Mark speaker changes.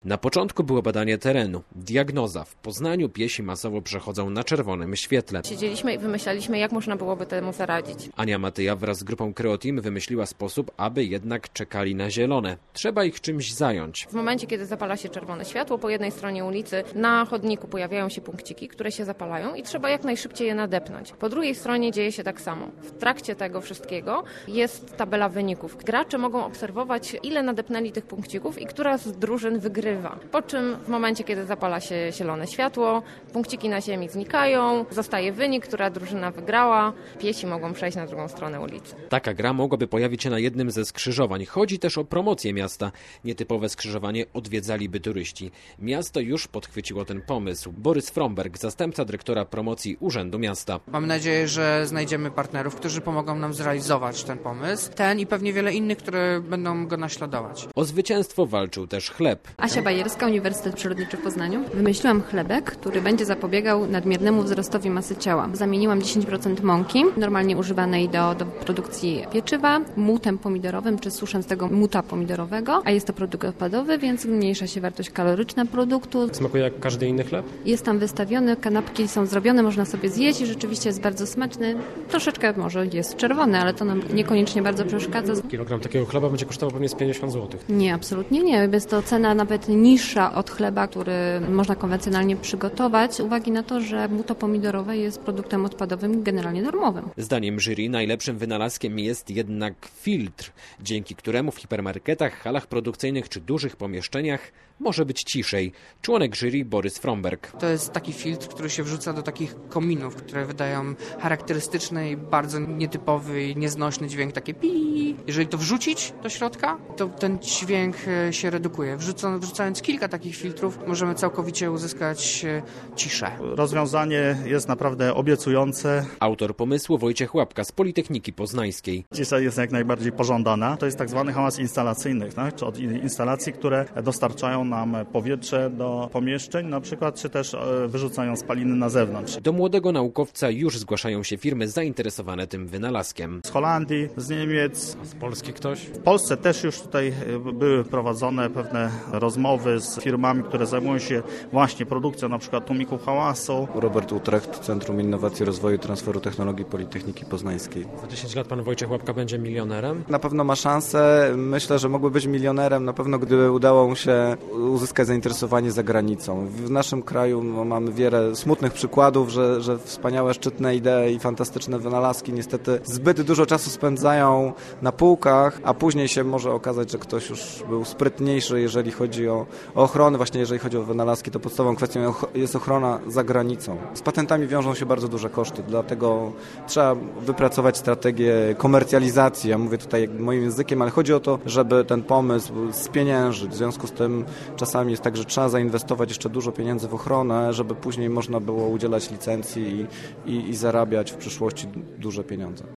Speaker 1: Na początku było badanie terenu, diagnoza. W Poznaniu piesi masowo przechodzą na czerwonym świetle.
Speaker 2: Siedzieliśmy i wymyślaliśmy, jak można byłoby temu zaradzić.
Speaker 1: Ania Matyja wraz z grupą Kreoteam wymyśliła sposób, aby jednak czekali na zielone. Trzeba ich czymś zająć.
Speaker 2: W momencie, kiedy zapala się czerwone światło, po jednej stronie ulicy na chodniku pojawiają się punkciki, które się zapalają i trzeba jak najszybciej je nadepnąć. Po drugiej stronie dzieje się tak samo. W trakcie tego wszystkiego jest tabela wyników. Gracze mogą obserwować, ile nadepnęli tych punkcików i która z drużyn wygrywa. Po czym w momencie, kiedy zapala się zielone światło, punkciki na ziemi znikają, zostaje wynik, która drużyna wygrała, piesi mogą przejść na drugą stronę ulicy.
Speaker 1: Taka gra mogłaby pojawić się na jednym ze skrzyżowań. Chodzi też o promocję miasta. Nietypowe skrzyżowanie odwiedzaliby turyści. Miasto już podchwyciło ten pomysł. Borys Fromberg, zastępca dyrektora promocji Urzędu Miasta.
Speaker 3: Mam nadzieję, że znajdziemy partnerów, którzy pomogą nam zrealizować ten pomysł. Ten i pewnie wiele innych, które będą go naśladować.
Speaker 1: O zwycięstwo walczył też chleb.
Speaker 4: Asia Bajerska, Uniwersytet Przyrodniczy w Poznaniu. Wymyśliłam chlebek, który będzie zapobiegał nadmiernemu wzrostowi masy ciała. Zamieniłam 10% mąki, normalnie używanej do produkcji pieczywa, mutem pomidorowym czy suszącego muta pomidorowego, a jest to produkt odpadowy, więc zmniejsza się wartość kaloryczna produktu.
Speaker 5: Smakuje jak każdy inny chleb?
Speaker 4: Jest tam wystawiony, kanapki są zrobione, można sobie zjeść i rzeczywiście jest bardzo smaczny. Troszeczkę może jest czerwony, ale to nam niekoniecznie bardzo przeszkadza.
Speaker 5: Kilogram takiego chleba będzie kosztował pewnie z 50 zł.
Speaker 4: Nie, absolutnie nie. Jest to cena nawet niższa od chleba, który można konwencjonalnie przygotować, z uwagi na to, że muto pomidorowe jest produktem odpadowym generalnie darmowym.
Speaker 1: Zdaniem jury najlepszym wynalazkiem jest jednak filtr, dzięki któremu w hipermarketach, halach produkcyjnych czy dużych pomieszczeniach może być ciszej. Członek jury Borys Fromberg.
Speaker 3: To jest taki filtr, który się wrzuca do takich kominów, które wydają charakterystyczny i bardzo nietypowy i nieznośny dźwięk, takie pi. Jeżeli to wrzucić do środka, to ten dźwięk się redukuje. Wrzucając kilka takich filtrów, możemy całkowicie uzyskać ciszę.
Speaker 6: Rozwiązanie jest naprawdę obiecujące.
Speaker 1: Autor pomysłu Wojciech Łapka z Politechniki Poznańskiej.
Speaker 6: Cisza jest jak najbardziej pożądana. To jest tak zwany hałas instalacyjny, tak? Czy od instalacji, które dostarczają nam powietrze do pomieszczeń na przykład, czy też wyrzucają spaliny na zewnątrz.
Speaker 1: Do młodego naukowca już zgłaszają się firmy zainteresowane tym wynalazkiem.
Speaker 6: Z Holandii, z Niemiec.
Speaker 5: Z Polski ktoś?
Speaker 6: W Polsce też już tutaj były prowadzone pewne rozmowy z firmami, które zajmują się właśnie produkcją na przykład tłumików hałasu.
Speaker 7: Robert Utrecht, Centrum Innowacji, Rozwoju i Transferu Technologii Politechniki Poznańskiej.
Speaker 5: Za 10 lat pan Wojciech Łapka będzie milionerem?
Speaker 7: Na pewno ma szansę. Myślę, że mógłby być milionerem na pewno, gdyby udało mu się uzyskać zainteresowanie za granicą. W naszym kraju mamy wiele smutnych przykładów, że wspaniałe, szczytne idee i fantastyczne wynalazki niestety zbyt dużo czasu spędzają na półkach, a później się może okazać, że ktoś już był sprytniejszy, jeżeli chodzi o ochronę. Właśnie jeżeli chodzi o wynalazki, to podstawową kwestią jest ochrona za granicą. Z patentami wiążą się bardzo duże koszty, dlatego trzeba wypracować strategię komercjalizacji. Ja mówię tutaj moim językiem, ale chodzi o to, żeby ten pomysł spieniężyć. W związku z tym czasami jest tak, że trzeba zainwestować jeszcze dużo pieniędzy w ochronę, żeby później można było udzielać licencji i zarabiać w przyszłości duże pieniądze.